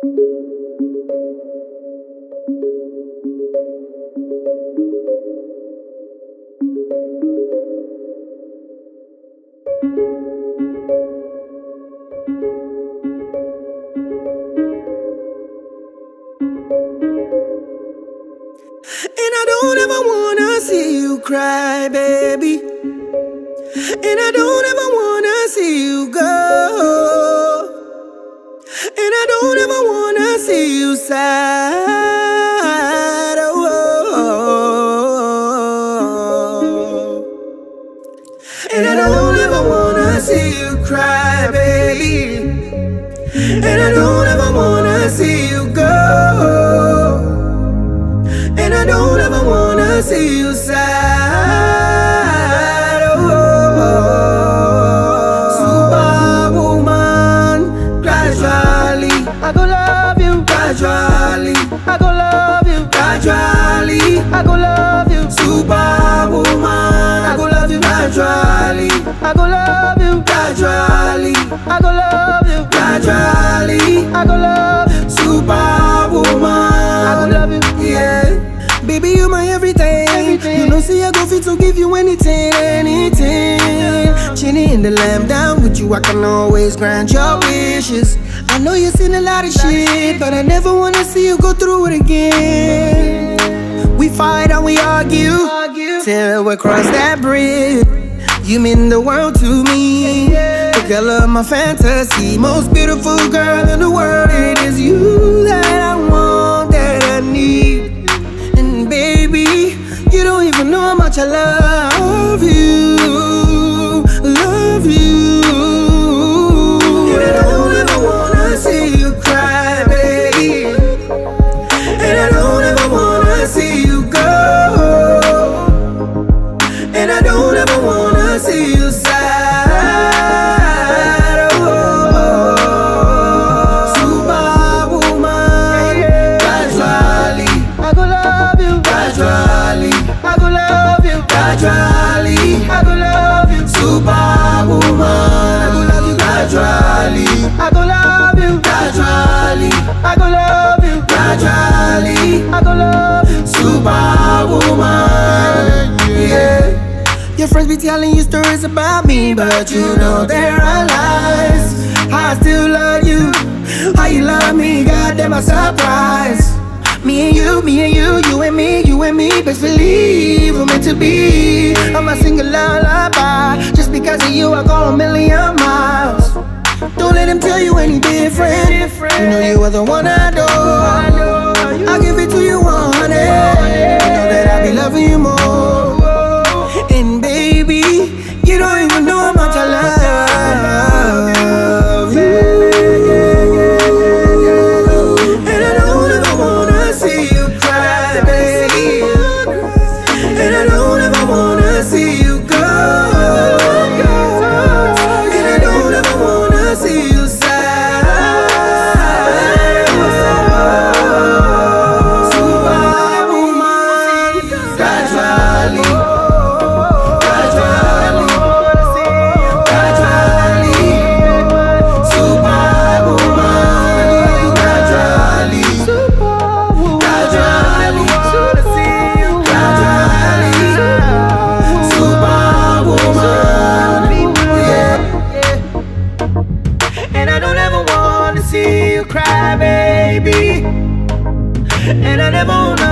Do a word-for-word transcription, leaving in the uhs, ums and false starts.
And I don't ever wanna see you cry, baby. And I don't ever wanna see you go. And I don't ever wanna see you sad. Oh, and I don't ever wanna see you cry, baby. And I don't ever wanna see you go. And I don't ever wanna see you sad. Oh, Superwoman, gradually I go love you. Gradually I go love you. Gradually I go love you. Superwoman, I go love you. Gradually I go love you. Gradually I go love you. Gradually I go love you. Superwoman, I go love you. Yeah. Baby, you my everything. everything. You know, see, I go fit to give you anything, anything. Chinny in the lamb, down with you, I can always grant your wishes. I know you've seen a lot of shit, but I never wanna see you go through it again. We fight and we argue, till we cross that bridge. You mean the world to me, the girl of my fantasy, most beautiful girl in the world. It is you that I want, that I need. Baby, you don't even know how much I love you, love you. And I don't ever wanna see you cry, baby. And I don't ever wanna see you go. And I don't ever wanna see you sad. Oh, Superwoman, gradually I go love you. Gradually I go love you. Gradually I go love you. Superwoman, I go love you. Gradually I go love you. Gradually I go love you. Gradually I go love you. Superwoman, yeah. Your friends be telling you stories about me, but you know they're all lies. I still love you. How you love me, goddamn, I'm surprised. Me and you, me and you, you and me, you and me, best believe we're meant to be. I'm a single lullaby. Just because of you, I go a million miles. Don't let them tell you any different. You know you are the one I adore. I'll give it to you one hundred. You know that I'll be loving you more. And baby, you don't even know how much I love you. And I don't ever wanna see you cry, baby. And I don't ever wanna see you go. And I don't ever wanna see you sad. Superwoman, gradually cry, baby. And I never